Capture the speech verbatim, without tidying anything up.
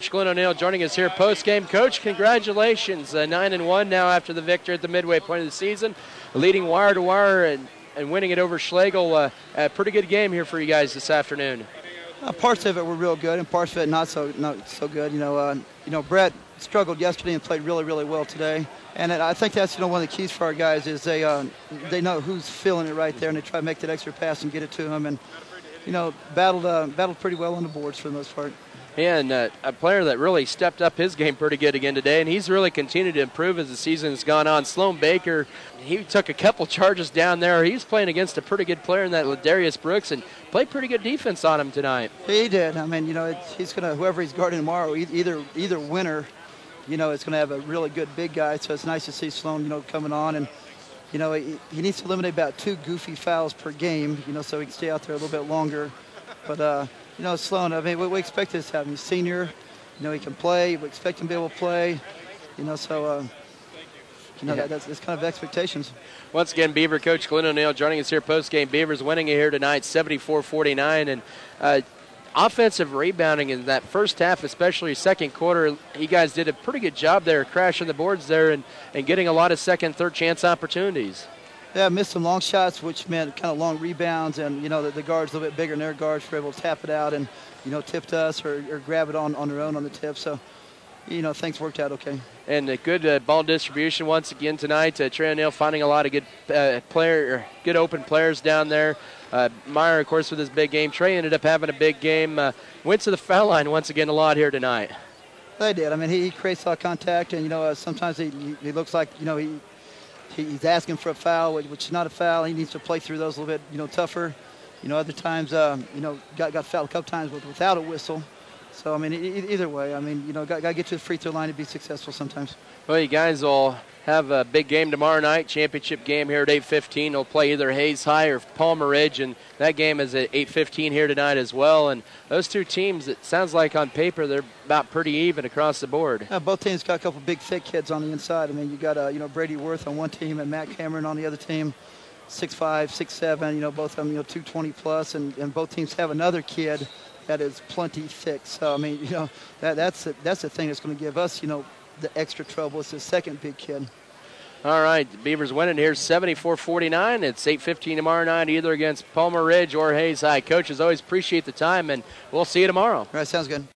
Glenn O'Neill joining us here post-game. Coach, congratulations. Uh, nine and one now after the victory at the midway point of the season. Leading wire-to-wire and, and winning it over Schlegel. Uh, a pretty good game here for you guys this afternoon. Uh, parts of it were real good, and parts of it not so not so good. You know, uh, you know, Brett struggled yesterday and played really, really well today. And it, I think that's you know one of the keys for our guys is they uh, they know who's feeling it right there, and they try to make that extra pass and get it to him. And you know, battled uh, battled pretty well on the boards for the most part. And uh, a player that really stepped up his game pretty good again today, and he's really continued to improve as the season has gone on. Sloan Baker, he took a couple charges down there. He's playing against a pretty good player in that Ladarius Brooks and played pretty good defense on him tonight. He did. I mean, you know, it's, he's going to, whoever he's guarding tomorrow, either either winner, you know, it's going to have a really good big guy. So it's nice to see Sloan, you know, coming on. And, you know, he, he needs to eliminate about two goofy fouls per game, you know, so he can stay out there a little bit longer. But, uh, you know, Sloan, I mean, we, we expect this to happen. He's senior. You know, he can play. We expect him to be able to play. You know, so, uh, you know, yeah. that, that's, that's kind of expectations. Once again, Beaver coach Glenn O'Neill joining us here post-game. Beavers winning it here tonight, seventy-four forty-nine. And uh, offensive rebounding in that first half, especially second quarter, you guys did a pretty good job there, crashing the boards there and, and getting a lot of second, third chance opportunities. Yeah, missed some long shots, which meant kind of long rebounds, and, you know, the, the guards a little bit bigger than their guards were able to tap it out and, you know, tipped us or, or grab it on, on their own on the tip. So, you know, things worked out okay. And a good uh, ball distribution once again tonight. Uh, Trey O'Neill finding a lot of good uh, player, or good open players down there. Uh, Meyer, of course, with his big game. Trey ended up having a big game. Uh, went to the foul line once again a lot here tonight. They did. I mean, he, he creates a lot of contact, and, you know, uh, sometimes he, he, he looks like, you know, he – he's asking for a foul, which is not a foul. He needs to play through those a little bit, you know, tougher. You know, other times, um, you know, got got fouled a couple times with, without a whistle. So, I mean, e- either way, I mean, you know, got, got to get to the free throw line to be successful sometimes. Well, you guys will have a big game tomorrow night, championship game here at eight fifteen. They'll play either Hayes High or Palmer Ridge, and that game is at eight fifteen here tonight as well. And those two teams, it sounds like on paper they're about pretty even across the board. Yeah, both teams got a couple big, thick kids on the inside. I mean, you got, uh, you know, Brady Worth on one team and Matt Cameron on the other team, six five, six seven, you know, both of them, you know, two twenty plus, and, and both teams have another kid that is plenty thick. So, I mean, you know, that, that's, the, that's the thing that's going to give us, you know, the extra trouble. It's the second big kid. All right, the Beavers winning here seventy-four forty-nine. It's eight fifteen tomorrow night, either against Palmer Ridge or Hayes High. Coaches, always appreciate the time, and we'll see you tomorrow. All right, sounds good.